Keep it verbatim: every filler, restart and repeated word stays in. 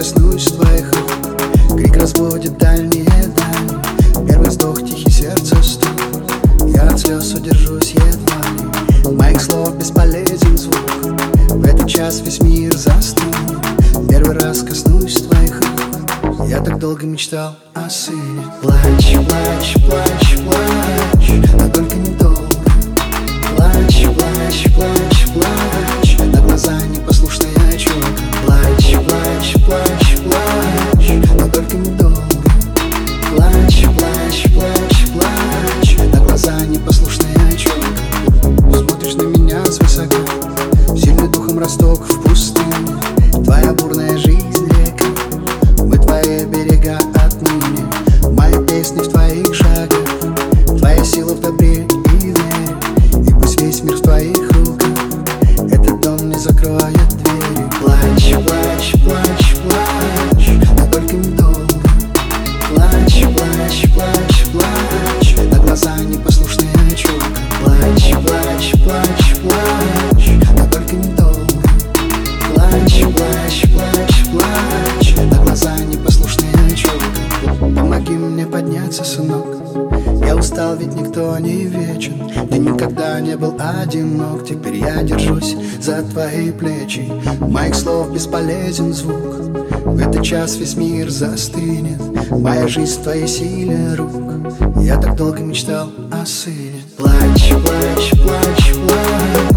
коснусь твоих рук. Крик разбудит дальние дали, первый вздох, тихий сердце стук. Я от слез удержусь едва ли, моих слов бесполезен звук. В этот час весь мир застынет, первый раз коснусь твоих рук. Я так долго мечтал о сыне. Плачь, плачь, плачь, плачь, но только недолго. Плачь, плачь, плачь, плачь, на глаза непослушная челка. Плачь, плачь, плачь, плачь, но только недолго. Плачь, плачь, плачь, плачь, на глаза непослушная челка. Смотришь на меня свысока, сильный духом росток в пустыне. Твоя бурная жизнь река, мы твои берега отныне. Мои песни в твоих шагах, твоя сила в добре и вере. И пусть весь мир в твоих руках, этот дом не закроет двери. Плачь, плачь, плачь, плачь, но только недолго. Плачь, плачь, плачь, плачь, на глаза непослушная челка. Плачь, плачь, плачь, плачь, но только недолго. Плачь, плачь, плачь, плачь, на глаза непослушная челка. Помоги мне подняться, сынок, я устал, ведь никто не вечен. Ты никогда не был одинок, теперь я держусь за твои плечи. Моих слов бесполезен звук, в этот час весь мир застынет. Моя жизнь в твоей силе рук, я так долго мечтал о сыне. Плачь, плачь, плачь, плачь.